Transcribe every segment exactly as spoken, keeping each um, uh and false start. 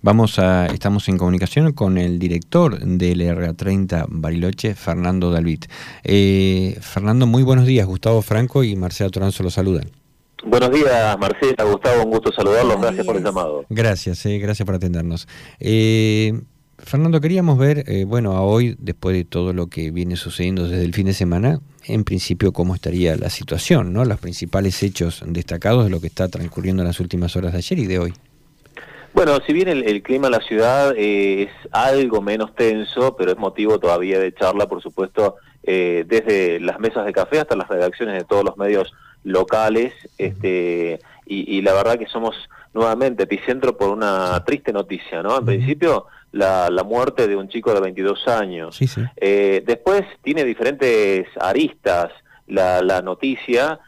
Vamos a, estamos en comunicación con el director del R A treinta Bariloche, Fernando Dalvit. Eh, Fernando, muy buenos días. Gustavo Franco y Marcela Toranzo los saludan. Buenos días, Marcela, Gustavo, un gusto saludarlos, Buenos gracias días. por el llamado. Gracias, eh, gracias por atendernos. Eh, Fernando, queríamos ver, eh, bueno, a hoy, después de todo lo que viene sucediendo desde el fin de semana, en principio cómo estaría la situación, ¿no? Los principales hechos destacados de lo que está transcurriendo en las últimas horas de ayer y de hoy. Bueno, si bien el, el clima en la ciudad eh, es algo menos tenso, pero es motivo todavía de charla, por supuesto, eh, desde las mesas de café hasta las redacciones de todos los medios locales, este, y, y la verdad que somos nuevamente epicentro por una triste noticia, ¿no? En uh-huh. principio, la, la muerte de un chico de veintidós años. Sí, sí. Eh, después tiene diferentes aristas la, la noticia,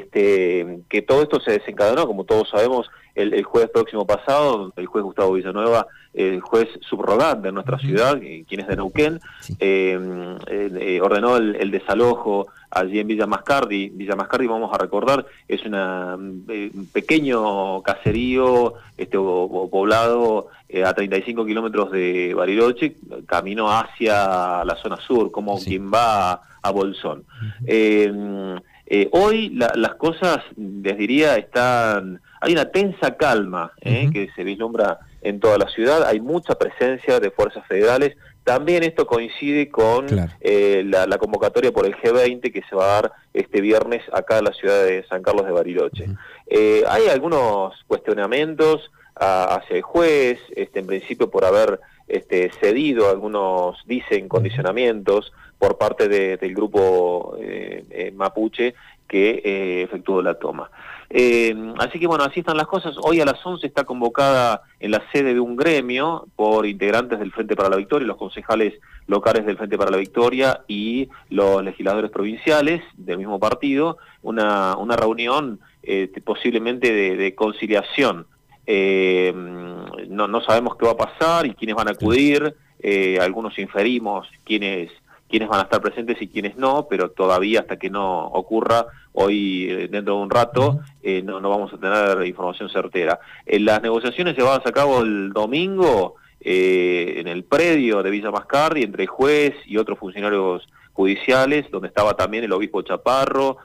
este, que todo esto se desencadenó, como todos sabemos, el, el jueves próximo pasado, el juez Gustavo Villanueva, el juez subrogante de nuestra uh-huh. ciudad, quien es de Neuquén, sí. eh, eh, ordenó el, el desalojo allí en Villa Mascardi. Villa Mascardi, vamos a recordar, es una, eh, un pequeño caserío este, o, o poblado eh, a treinta y cinco kilómetros de Bariloche, camino hacia la zona sur, como sí. quien va a, a Bolsón. Uh-huh. eh, Eh, hoy la, las cosas, les diría, están... Hay una tensa calma eh, uh-huh. que se vislumbra en toda la ciudad, hay mucha presencia de fuerzas federales. También esto coincide con claro. eh, la, la convocatoria por el G veinte que se va a dar este viernes acá en la ciudad de San Carlos de Bariloche. Uh-huh. eh, hay algunos cuestionamientos a, hacia el juez, este, en principio por haber este, cedido algunos, dicen, condicionamientos por parte de, del grupo eh, eh, mapuche que eh, efectuó la toma. Eh, así que bueno, así están las cosas. Hoy a las once está convocada en la sede de un gremio por integrantes del Frente para la Victoria, los concejales locales del Frente para la Victoria y los legisladores provinciales del mismo partido, una, una reunión eh, posiblemente de, de conciliación. Eh, no, no sabemos qué va a pasar y quiénes van a acudir, eh, algunos inferimos quiénes quiénes van a estar presentes y quiénes no, pero todavía hasta que no ocurra, hoy dentro de un rato, eh, no, no vamos a tener información certera. Eh, las negociaciones llevadas a cabo el domingo eh, en el predio de Villa Mascardi, entre el juez y otros funcionarios judiciales, donde estaba también el obispo Chaparro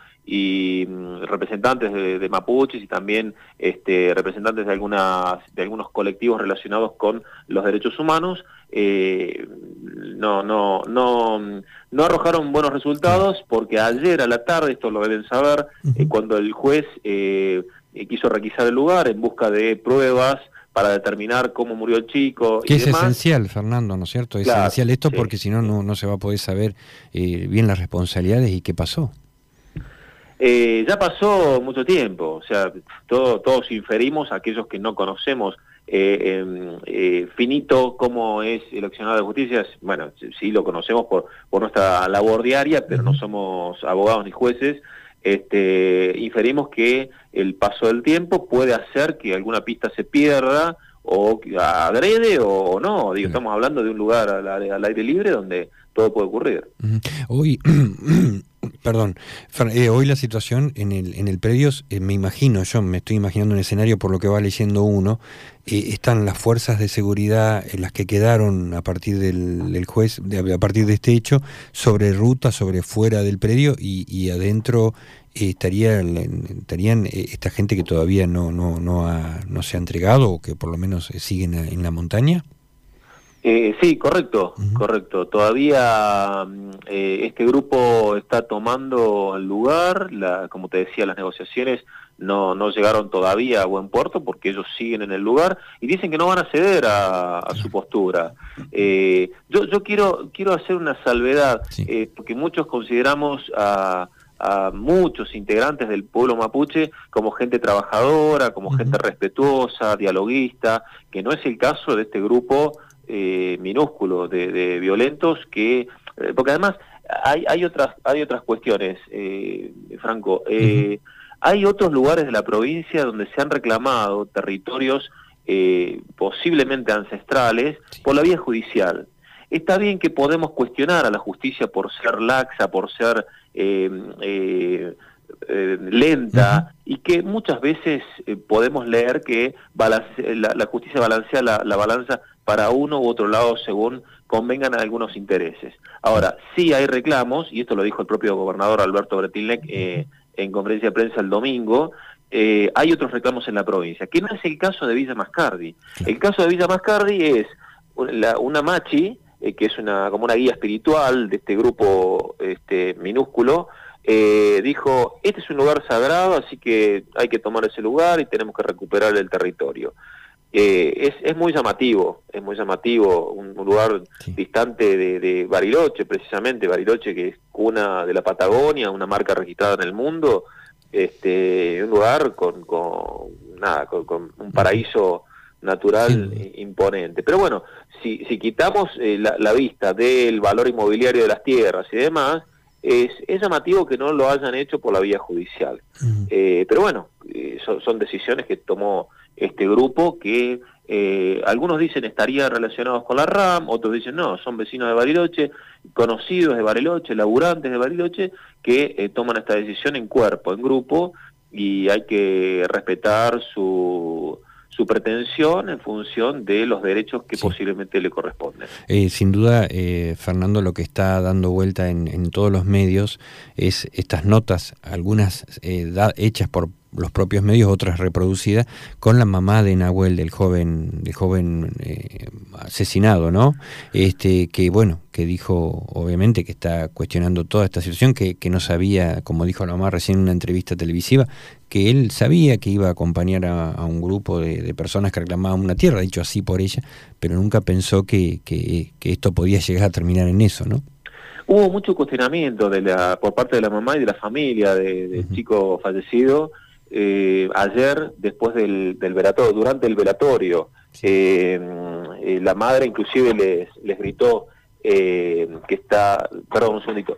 y mm, representantes de, de mapuches y también este, representantes de algunas de algunos colectivos relacionados con los derechos humanos. Eh, no no no no arrojaron buenos resultados porque ayer a la tarde, esto lo deben saber, eh, cuando el juez eh, quiso requisar el lugar en busca de pruebas para determinar cómo murió el chico. Que y es demás. Esencial, Fernando, ¿no es cierto? Es Claro, esencial esto sí. porque si no, no no se va a poder saber eh, bien las responsabilidades y qué pasó. Eh, ya pasó mucho tiempo, o sea, todo, todos inferimos, aquellos que no conocemos eh, eh, eh, finito cómo es el accionado de justicia, bueno, sí lo conocemos por, por nuestra labor diaria, pero no somos abogados ni jueces, este, inferimos que el paso del tiempo puede hacer que alguna pista se pierda, o agrede o no, digo, estamos hablando de un lugar al, al aire libre donde todo puede ocurrir. Hoy... Perdón, eh, hoy la situación en el en el predio, eh, me imagino, yo me estoy imaginando un escenario por lo que va leyendo uno, eh, están las fuerzas de seguridad, eh, las que quedaron a partir del, del juez, de, a partir de este hecho, sobre ruta, sobre fuera del predio y, y adentro eh, estaría, estarían eh, esta gente que todavía no no no, ha, no se ha entregado o que por lo menos eh, siguen a, en la montaña. Eh, sí, correcto, uh-huh. correcto. Todavía eh, este grupo está tomando el lugar, la, como te decía, las negociaciones no, no llegaron todavía a buen puerto porque ellos siguen en el lugar y dicen que no van a ceder a, a su postura. Eh, yo yo quiero quiero hacer una salvedad, sí. eh, porque muchos consideramos a... a muchos integrantes del pueblo mapuche como gente trabajadora, como uh-huh. gente respetuosa, dialoguista, que no es el caso de este grupo eh, minúsculo de, de violentos que, eh, porque además hay, hay otras hay otras cuestiones, eh, Franco, eh, uh-huh. hay otros lugares de la provincia donde se han reclamado territorios eh, posiblemente ancestrales sí. por la vía judicial. Está bien que podemos cuestionar a la justicia por ser laxa, por ser eh, eh, eh, lenta, uh-huh. y que muchas veces eh, podemos leer que balance, la, la justicia balancea la, la balanza para uno u otro lado según convengan algunos intereses. Ahora, sí hay reclamos, y esto lo dijo el propio gobernador Alberto Bretilnec eh, en conferencia de prensa el domingo. Eh, hay otros reclamos en la provincia, que no es el caso de Villa Mascardi. El caso de Villa Mascardi es una, una machi, eh, que es una como una guía espiritual de este grupo este, minúsculo, eh, dijo, este es un lugar sagrado, así que hay que tomar ese lugar y tenemos que recuperar el territorio. Eh, es, es muy llamativo, es muy llamativo, un, un lugar sí. distante de, de Bariloche, precisamente, Bariloche que es cuna de la Patagonia, una marca registrada en el mundo, este, un lugar con, con nada, con, con un paraíso natural sí. imponente. Pero bueno, si, si quitamos eh, la, la vista del valor inmobiliario de las tierras y demás, es, es llamativo que no lo hayan hecho por la vía judicial. Uh-huh. Eh, pero bueno, eh, son, son decisiones que tomó este grupo que eh, algunos dicen estarían relacionados con la RAM, otros dicen no, son vecinos de Bariloche, conocidos de Bariloche, laburantes de Bariloche, que eh, toman esta decisión en cuerpo, en grupo, y hay que respetar su, su pretensión en función de los derechos que sí. posiblemente le corresponden. Eh, sin duda, eh, Fernando, lo que está dando vuelta en, en todos los medios es estas notas, algunas eh, da, hechas por los propios medios, otras reproducidas, con la mamá de Nahuel, del joven, del joven eh, asesinado, ¿no? Este, que bueno, que dijo, obviamente, que está cuestionando toda esta situación, que, que no sabía, como dijo la mamá recién en una entrevista televisiva, que él sabía que iba a acompañar a, a un grupo de, de personas que reclamaban una tierra, dicho así por ella, pero nunca pensó que, que, que esto podía llegar a terminar en eso, ¿no? Hubo mucho cuestionamiento de la, por parte de la mamá y de la familia de, del uh-huh. chico fallecido, Eh, ayer, después del, del velatorio, durante el velatorio, eh, eh, la madre inclusive les, les gritó eh, que está, perdón un segundito,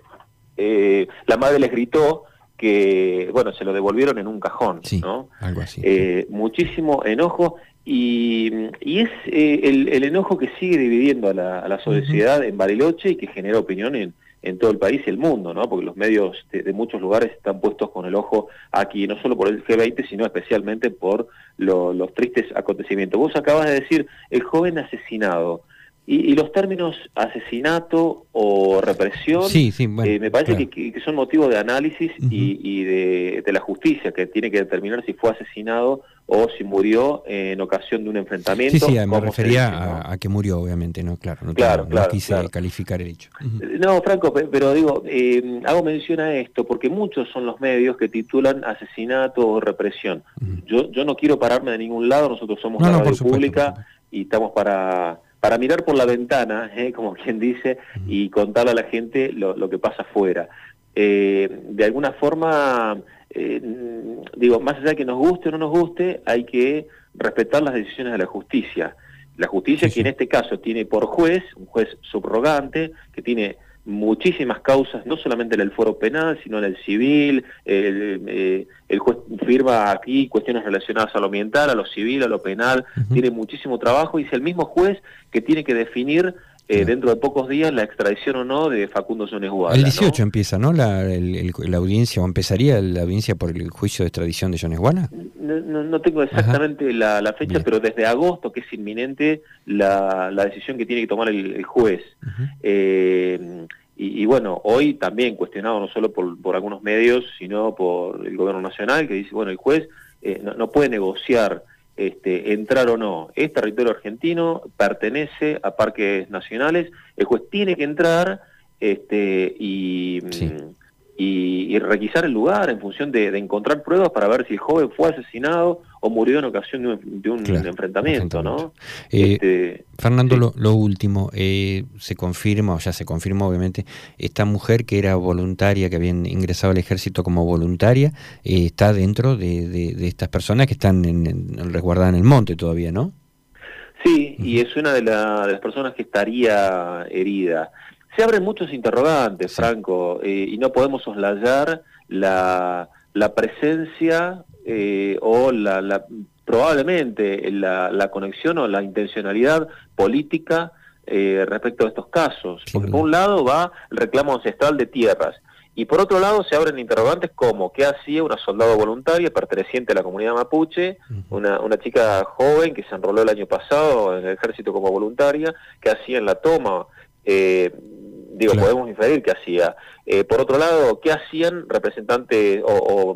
eh, la madre les gritó que, bueno, se lo devolvieron en un cajón, sí, ¿no? Algo así. Eh, muchísimo enojo, y, y es eh, el, el enojo que sigue dividiendo a la, a la sociedad uh-huh. en Bariloche y que genera opinión en en todo el país y el mundo, ¿no? Porque los medios de, de muchos lugares están puestos con el ojo aquí, no solo por el G veinte, sino especialmente por lo, los tristes acontecimientos. Vos acabas de decir, el joven asesinado, y, y los términos asesinato o represión, sí, sí, bueno, eh, me parece claro. que, que son motivos de análisis uh-huh. y, y de, de la justicia, que tiene que determinar si fue asesinado o si murió en ocasión de un enfrentamiento. Sí, sí, me refería dice, ¿no? a, a que murió, obviamente, no, claro, no, claro, no, claro, no quise claro. calificar el hecho. Uh-huh. No, Franco, pero digo, eh, hago mención a esto porque muchos son los medios que titulan asesinato o represión. Uh-huh. Yo yo no quiero pararme de ningún lado, nosotros somos no, la radio no, supuesto, pública y estamos para para mirar por la ventana, eh, como quien dice, uh-huh. y contarle a la gente lo, lo que pasa afuera. Eh, de alguna forma... Eh, digo, más allá de que nos guste o no nos guste, hay que respetar las decisiones de la justicia. La justicia sí, que sí. en este caso tiene por juez, un juez subrogante, que tiene muchísimas causas, no solamente en el foro penal, sino en el civil, el, eh, el juez firma aquí cuestiones relacionadas a lo ambiental, a lo civil, a lo penal, uh-huh. tiene muchísimo trabajo y es el mismo juez que tiene que definir Eh, dentro de pocos días la extradición o no de Facundo Jones Guala. El dieciocho, ¿no? Empieza, ¿no? La, el, el, la audiencia, o empezaría la audiencia por el juicio de extradición de Jones Guala. No, no, no tengo exactamente la, la fecha, Bien. Pero desde agosto, que es inminente, la, la decisión que tiene que tomar el, el juez. Uh-huh. Eh, y, y bueno, hoy también cuestionado no solo por, por algunos medios, sino por el gobierno nacional, que dice, bueno, el juez eh, no, no puede negociar Este, entrar o no, es territorio argentino, pertenece a parques nacionales, el juez tiene que entrar este, y, sí. y, y requisar el lugar en función de, de encontrar pruebas para ver si el joven fue asesinado o murió en ocasión de un, de un claro, enfrentamiento, enfrentamiento, ¿no? Eh, este, Fernando, sí. lo, lo último, eh, se confirma, o ya se confirmó obviamente, esta mujer que era voluntaria, que había ingresado al ejército como voluntaria, eh, está dentro de, de, de estas personas que están en, en, resguardadas en el monte todavía, ¿no? Sí, uh-huh. y es una de, la, de las personas que estaría herida. Se abren muchos interrogantes, sí. Franco, eh, y no podemos soslayar la, la presencia eh, o la, la probablemente la, la conexión o la intencionalidad política eh, respecto a estos casos. Sí, porque por un lado va el reclamo ancestral de tierras, Y por otro lado se abren interrogantes como qué hacía una soldado voluntaria perteneciente a la comunidad mapuche, uh-huh. una, una chica joven que se enroló el año pasado en el ejército como voluntaria, qué hacía en la toma, eh, digo, claro. podemos inferir qué hacía. Eh, por otro lado, qué hacían representantes o, o,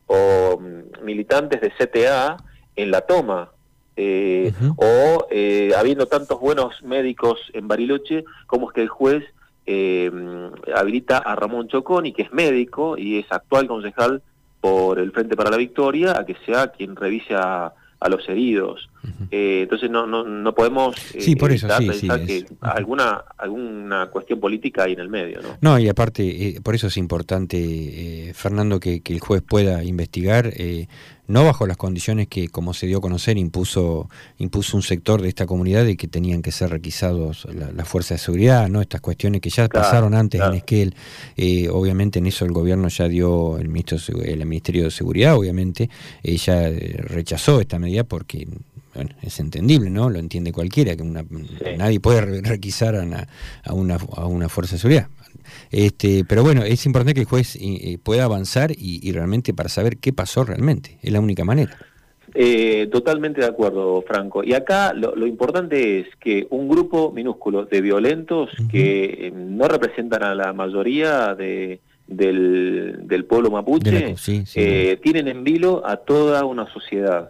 o militantes de C T A en la toma. Eh, uh-huh. O eh, habiendo tantos buenos médicos en Bariloche, ¿cómo es que el juez eh, habilita a Ramón Choconi, que es médico y es actual concejal por el Frente para la Victoria, a que sea quien revise a, a los heridos? Uh-huh. eh, entonces no no no podemos eh, sí, por eso, sí, pensar sí, que es, uh-huh. alguna alguna cuestión política hay en el medio, ¿no? No, y aparte, eh, por eso es importante, eh, Fernando, que, que el juez pueda investigar, eh, no bajo las condiciones que, como se dio a conocer, impuso impuso un sector de esta comunidad de que tenían que ser requisados la, la fuerza de seguridad, ¿no? Estas cuestiones que ya claro, pasaron antes claro. en Esquel, eh, obviamente en eso el gobierno ya dio, el, ministro, el Ministerio de Seguridad, obviamente, eh, ya rechazó esta medida porque... Bueno, es entendible, ¿no? Lo entiende cualquiera, que una, sí. nadie puede requisar a una, a, una, a una fuerza de seguridad. Este, pero bueno, es importante que el juez eh, pueda avanzar y, y realmente para saber qué pasó realmente, es la única manera. Eh, totalmente de acuerdo, Franco. Y acá lo, lo importante es que un grupo minúsculo de violentos uh-huh. que eh, no representan a la mayoría de... Del, del pueblo mapuche, de la, sí, sí, eh, tienen en vilo a toda una sociedad.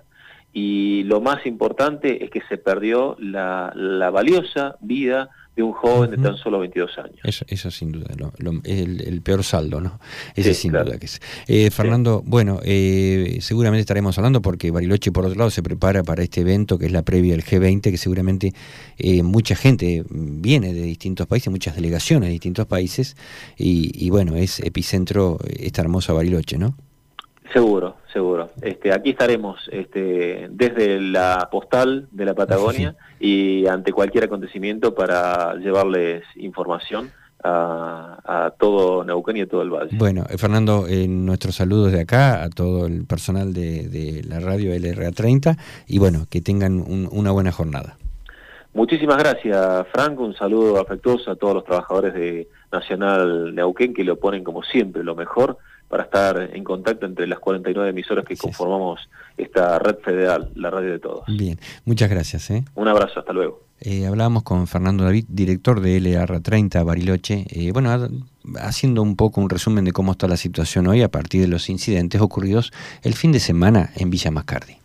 Y lo más importante es que se perdió la, la valiosa vida de un joven uh-huh. de tan solo veintidós años. Eso, eso sin duda, lo, lo, el, el peor saldo, ¿no? Ese sí, sin claro. duda que es. Eh, Fernando, sí. bueno, eh, seguramente estaremos hablando porque Bariloche, por otro lado, se prepara para este evento que es la previa del G veinte, que seguramente eh, mucha gente viene de distintos países, muchas delegaciones de distintos países, y, y bueno, es epicentro esta hermosa Bariloche, ¿no? Seguro, seguro. Este, aquí estaremos este, desde la postal de la Patagonia sí. y ante cualquier acontecimiento para llevarles información a, a todo Neuquén y a todo el valle. Bueno, eh, Fernando, eh, nuestros saludos de acá a todo el personal de, de la radio L R A treinta y bueno, que tengan un, una buena jornada. Muchísimas gracias, Franco. Un saludo afectuoso a todos los trabajadores de Nacional Neuquén que lo ponen como siempre lo mejor para estar en contacto entre las cuarenta y nueve emisoras que conformamos esta red federal, la radio de todos. Bien, muchas gracias. ¿eh? Un abrazo, hasta luego. Eh, hablábamos con Fernando David, director de L R A treinta Bariloche, eh, bueno, haciendo un poco un resumen de cómo está la situación hoy a partir de los incidentes ocurridos el fin de semana en Villa Mascardi.